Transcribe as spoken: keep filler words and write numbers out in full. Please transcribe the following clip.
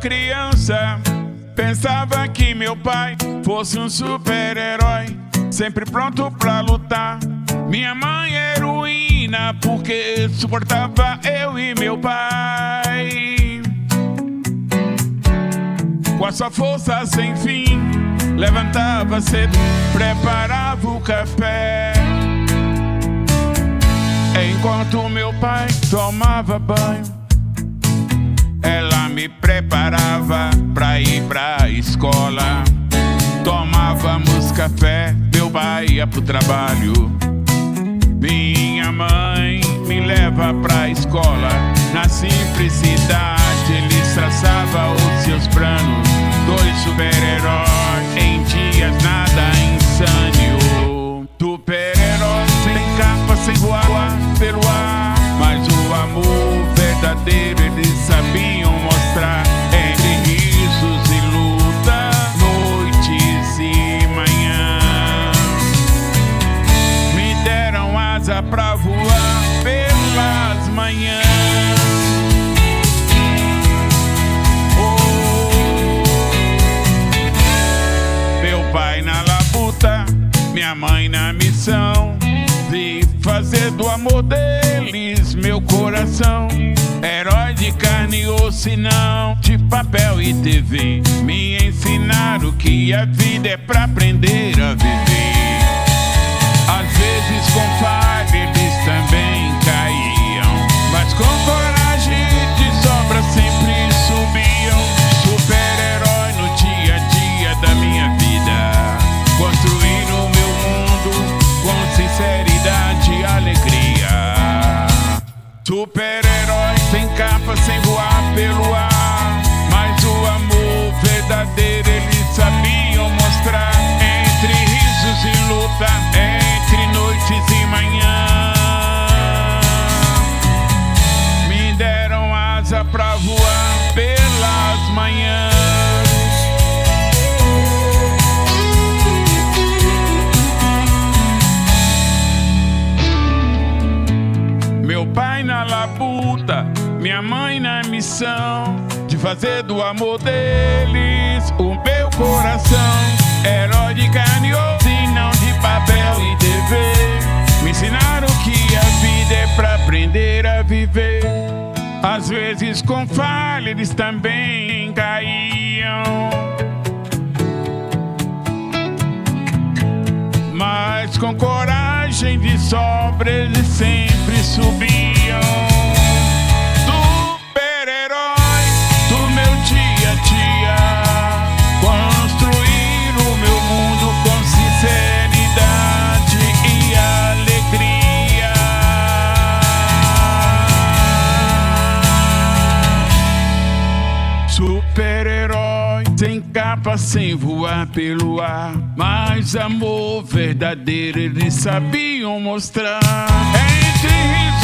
criança, pensava que meu pai fosse um super-herói, sempre pronto pra lutar. Minha mãe heroína, porque suportava eu e meu pai. Com a sua força sem fim, levantava cedo, preparava o café, enquanto meu pai tomava banho, ela me preparava pra ir pra escola. Tomávamos café, meu pai ia pro trabalho, minha mãe me leva pra escola. Na simplicidade eles traçavam os seus planos, dois super-heróis em dias nada insano. Super-heróis sem capa, sem voar pelo ar, mas o amor verdadeiro eles sabiam mostrar. Entre risos e luta, noites e manhã, me deram asa pra voar pelas manhãs. Pai na labuta, minha mãe na missão, de fazer do amor deles meu coração. Herói de carne e osso e não de papel e T V, me ensinaram que a vida é pra aprender a viver. Às vezes com falha eles também caíam, mas com coragem de sobra sempre subiam. Super-herói no dia a dia da minha vida, construir o meu mundo com sinceridade e alegria. Super-herói sem capa, sem voar pelo ar, mas o amor verdadeiro eles sabiam mostrar. Entre risos e luta, entre noites e manhã, me deram asa pra voar pelas manhãs. Meu pai na labuta, minha mãe na missão, de fazer do amor deles o meu coração. Herói de carne e osso e não de papel e T V, me ensinaram que a vida é pra aprender a viver. Às vezes com falha eles também caíam, mas com coragem de sobra eles sempre subiam. Super-herói do meu dia a dia, construir o meu mundo com sinceridade e alegria. Super-herói sem capa, sem voar pelo ar, mas amor verdadeiro eles sabiam mostrar. Entre